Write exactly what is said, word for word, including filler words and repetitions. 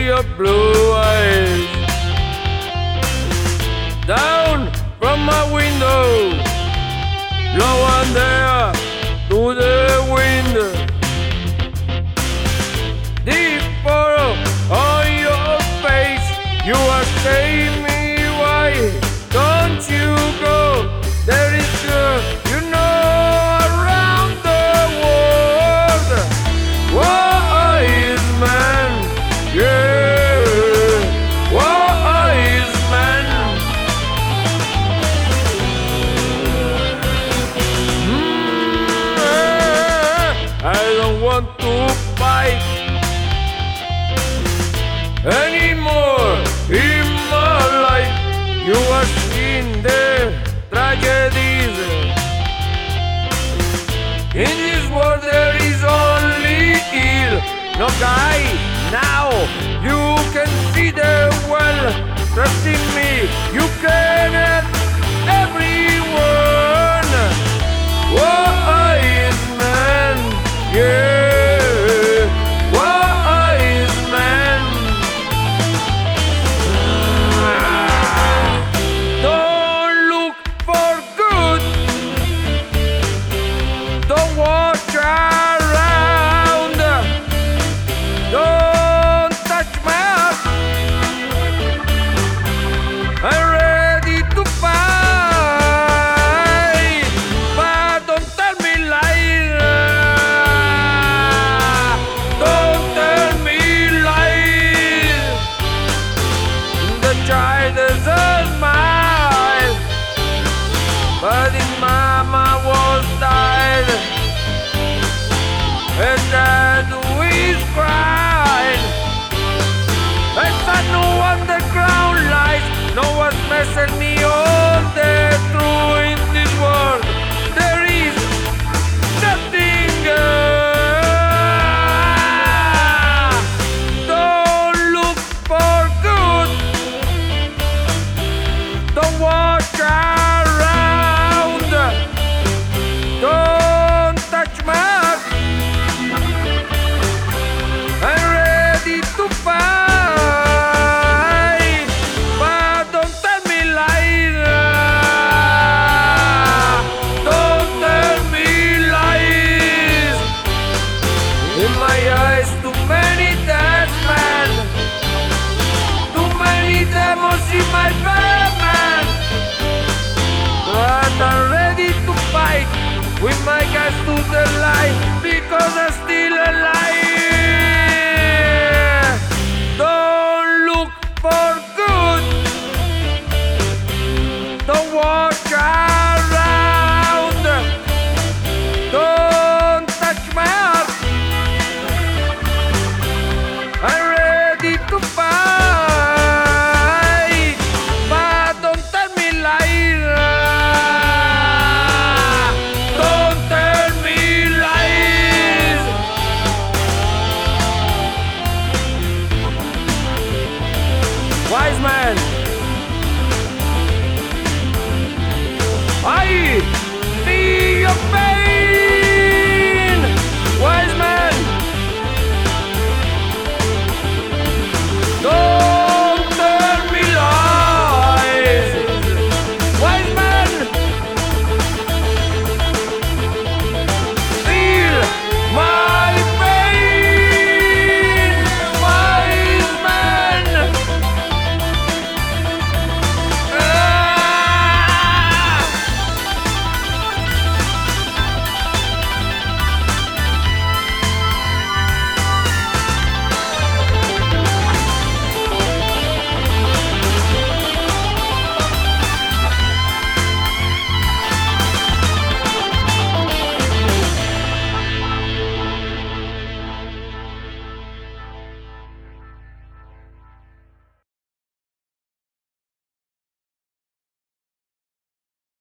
your blue eyes. Down from my window, low and there to the wind. Deep furrow on your face, you are saying me, why don't you go? There is good, you know, around the world. Wise man, yeah, wise man. Mm, I don't want to fight anymore in my life. You are seeing the tragedies. In this world there is only ill. No guy, now you can see the well. Trust in me, you can help everyone. Wise man, yeah, wise man. Don't look for good, don't watch around, don't touch my heart. I'm ready to fight, but don't tell me lies. Don't tell me lies. The child is a smile, but his mama was died, and dad who is crying. And I know one that